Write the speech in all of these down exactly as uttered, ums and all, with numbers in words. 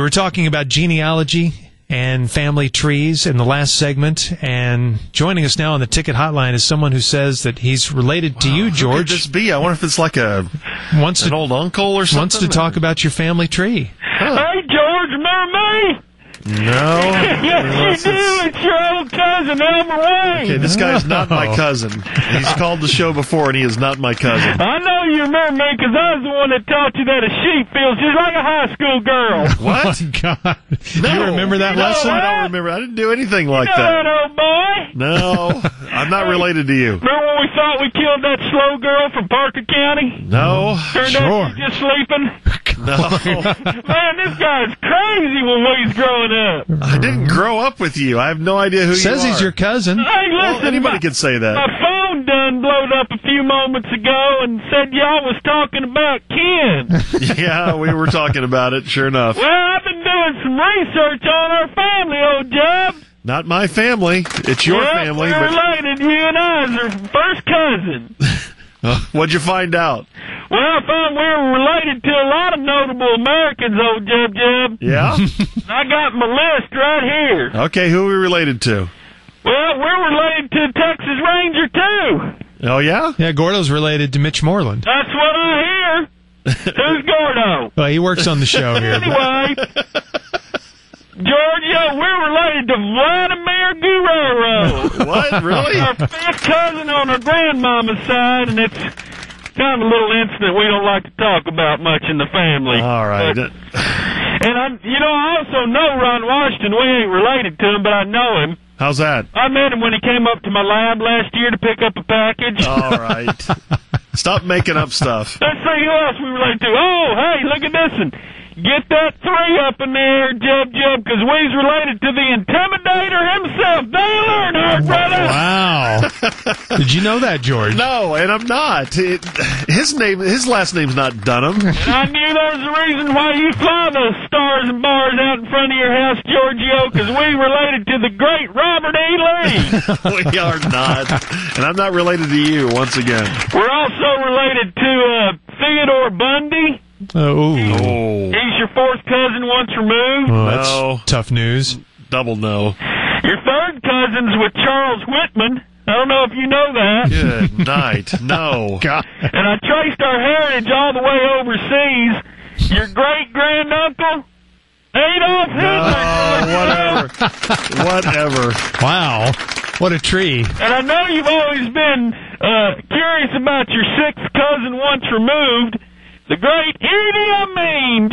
were talking about genealogy and family trees in the last segment, and joining us now on the ticket hotline is someone who says that he's related wow, to you, George. Who could this be? I wonder if it's like a wants an to, old uncle or something. Wants to talk about your family tree. Huh. Hey, George, remember me? No. Yes, you do. It's your old cousin, Elmer Wayne. Okay, this guy's not my cousin. He's called the show before, and he is not my cousin. I know you remember me because I was the one that taught you that a sheep feels just like a high school girl. What? Oh, my God. No. You remember that no, lesson? I don't remember. I didn't do anything like you know that. that old boy? No. I'm not related to you. Remember when we thought we killed that slow girl from Parker County? No. Turned sure. out she was just sleeping? No. Man, this guy's crazy when we was growing up. I didn't grow up with you. I have no idea who Says you are. Says he's your cousin. Hey, listen, well, anybody my, could say that. My phone done blowed up a few moments ago and said y'all was talking about Ken. Yeah, we were talking about it, sure enough. Well, I've been doing some research on our family, old Jeb. Not my family. It's your well, family. We're but... related. You and I are first cousins. What'd you find out? Well, I found we were related to a lot of notable Americans, old Jeb Jeb. Yeah? I got my list right here. Okay, who are we related to? Well, we're related to Texas Ranger, too. Oh, yeah? Yeah, Gordo's related to Mitch Moreland. That's what I hear. Who's Gordo? Well, he works on the show here. Anyway, Georgia, we're related to Vladimir Guerrero. What, really? Our fifth cousin on our grandmama's side, and it's kind of a little incident we don't like to talk about much in the family. All right. But, and, I, you know, I also know Ron Washington. We ain't related to him, but I know him. How's that? I met him when he came up to my lab last year to pick up a package. All right. Stop making up stuff. Let's see who else we relate to. Oh, hey, look at this one. Get that three up in there, Jeb Jeb, because we's related to the Intimidator himself, Dale Earnhardt, brother. Wow. Did you know that, George? No, and I'm not. It, his name, his last name's not Dunham. And I knew there was a reason why you fly those stars and bars out in front of your house, Giorgio, because we related to the great Robert E. Lee. We are not. And I'm not related to you, once again. We're also related to uh, Theodore Bundy. Oh. He's your fourth cousin once removed. Well, that's no. Tough news. Double no. Your third cousin's with Charles Whitman. I don't know if you know that. Good night. No. God. And I traced our heritage all the way overseas. Your great-granduncle, Adolf Hitler. No, whatever. Whatever. Wow. What a tree. And I know you've always been uh, curious about your sixth cousin once removed. The great Idi Amin,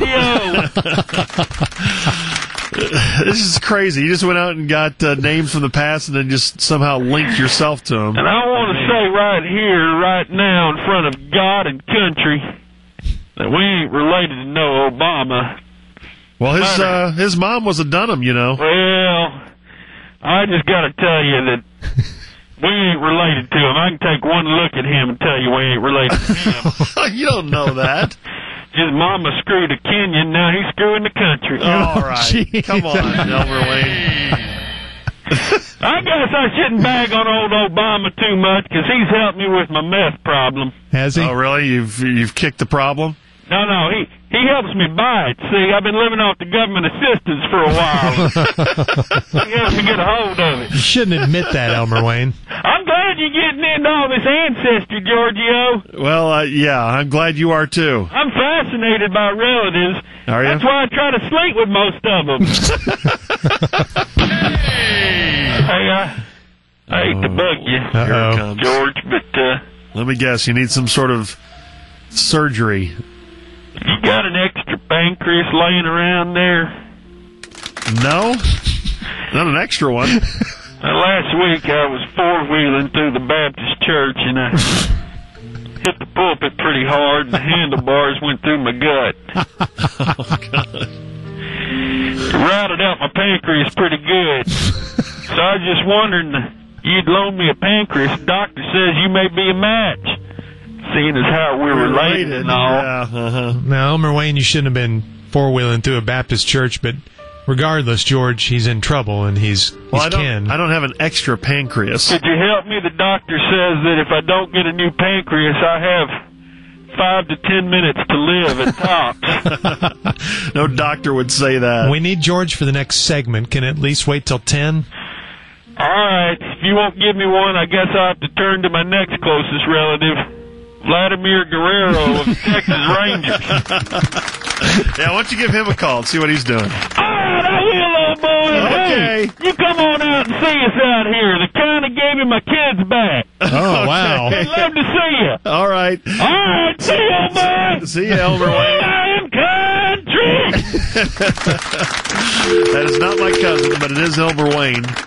Giorgio. This is crazy. You just went out and got uh, names from the past and then just somehow linked yourself to them. And I want to say right here, right now, in front of God and country, that we ain't related to no Obama. Well, his uh, his mom was a Dunham, you know. Well, I just got to tell you that we ain't related to him. I can take one look at him and tell you we ain't related to him. You don't know that. His mama screwed a Kenyan, now he's screwing the country. All right. Jeez. Come on, Elmer Wayne. I guess I shouldn't bag on old Obama too much because he's helped me with my meth problem. Has he? Oh, really? You've you've kicked the problem? No, no, he he helps me buy it. See, I've been living off the government assistance for a while. He helps me get a hold of it. You shouldn't admit that, Elmer Wayne. I'm glad you're getting into all this ancestry, Giorgio. Well, uh, yeah, I'm glad you are too. I'm fascinated by relatives. Are you? That's why I try to sleep with most of them. Hey, I, I hate to bug you, Here it comes. George, but uh, Let me guess. You need some sort of surgery. you got an extra pancreas laying around there? No? Not an extra one. Uh, last week I was four-wheeling through the Baptist church and I hit the pulpit pretty hard and the handlebars went through my gut. Oh, God. It routed out my pancreas pretty good. So I was just wondering, you'd loan me a pancreas. The doctor says you may be a match, seeing as how we're related and all. Yeah, uh-huh. Now, Elmer Wayne, you shouldn't have been four-wheeling through a Baptist church, but regardless, George, he's in trouble, and he's, he's Well, I don't, kin. I don't have an extra pancreas. Could you help me? The doctor says that if I don't get a new pancreas, I have five to ten minutes to live at tops. No doctor would say that. We need George for the next segment. Can it at least wait till ten? All right. If you won't give me one, I guess I'll have to turn to my next closest relative, Vladimir Guerrero of the Texas Rangers. Yeah, why don't you give him a call and see what he's doing? All right, I will, old boy. Okay. Hey, you come on out and see us out here. The kind of gave me my kids back. Oh, wow. I'd love to see you. All right. All right, see you, old boy. See you, Elmer Wayne. I'm country. That is not my cousin, but it is Elmer Wayne.